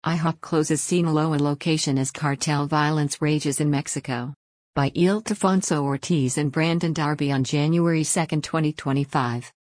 IHOP closes Sinaloa location as cartel violence rages in Mexico. By Ildefonso Ortiz and Brandon Darby on January 2, 2025.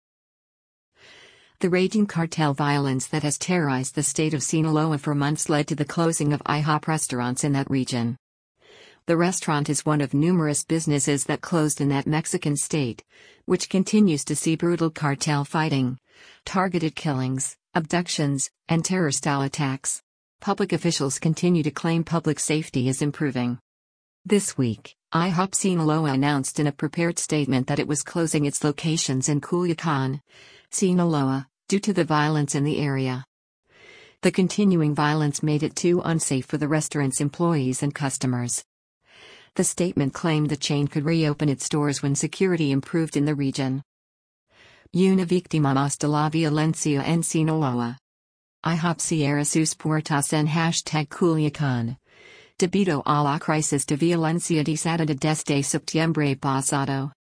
The raging cartel violence that has terrorized the state of Sinaloa for months led to the closing of IHOP restaurants in that region. The restaurant is one of numerous businesses that closed in that Mexican state, which continues to see brutal cartel fighting, targeted killings, abductions, and terror-style attacks. Public officials continue to claim public safety is improving. This week, IHOP Sinaloa announced in a prepared statement that it was closing its locations in Culiacan, Sinaloa, due to the violence in the area. The continuing violence made it too unsafe for the restaurant's employees and customers. The statement claimed the chain could reopen its doors when security improved in the region. Una víctima más de la violencia en Sinaloa. IHOP cierra sus puertas en #Culiacan. Debido a la crisis de violencia desatada desde septiembre pasado.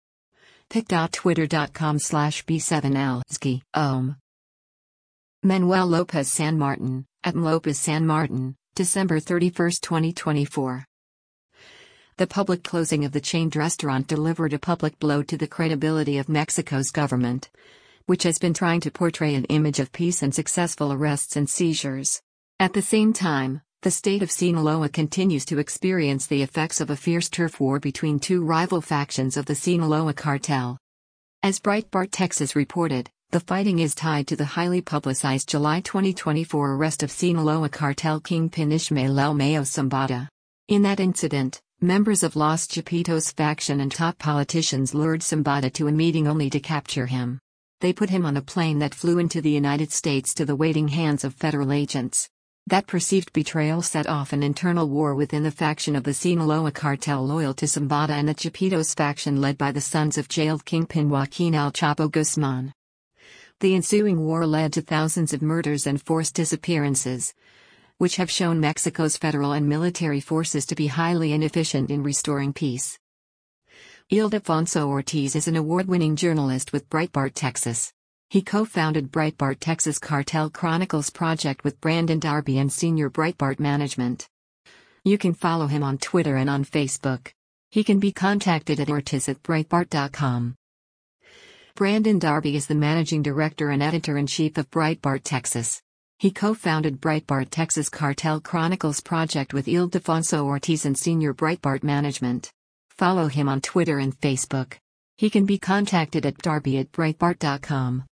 pic.twitter.com/b7lsky. Manuel Lopez San Martin, at Lopez San Martin, December 31, 2024. The public closing of the chained restaurant delivered a public blow to the credibility of Mexico's government, which has been trying to portray an image of peace and successful arrests and seizures. At the same time, the state of Sinaloa continues to experience the effects of a fierce turf war between two rival factions of the Sinaloa cartel. As Breitbart Texas reported, the fighting is tied to the highly publicized July 2024 arrest of Sinaloa cartel kingpin Ishmael El Mayo Zambada. In that incident, members of Los Chapitos faction and top politicians lured Zambada to a meeting only to capture him. They put him on a plane that flew into the United States to the waiting hands of federal agents. That perceived betrayal set off an internal war within the faction of the Sinaloa cartel loyal to Zambada and the Chapitos faction led by the sons of jailed kingpin Joaquin El Chapo Guzman. The ensuing war led to thousands of murders and forced disappearances, which have shown Mexico's federal and military forces to be highly inefficient in restoring peace. Ildefonso Ortiz is an award-winning journalist with Breitbart Texas. He co-founded Breitbart Texas Cartel Chronicles project with Brandon Darby and senior Breitbart management. You can follow him on Twitter and on Facebook. He can be contacted at ortiz@breitbart.com. Brandon Darby is the managing director and editor-in-chief of Breitbart Texas. He co-founded Breitbart Texas Cartel Chronicles project with Ildefonso Ortiz and senior Breitbart management. Follow him on Twitter and Facebook. He can be contacted at darby@breitbart.com.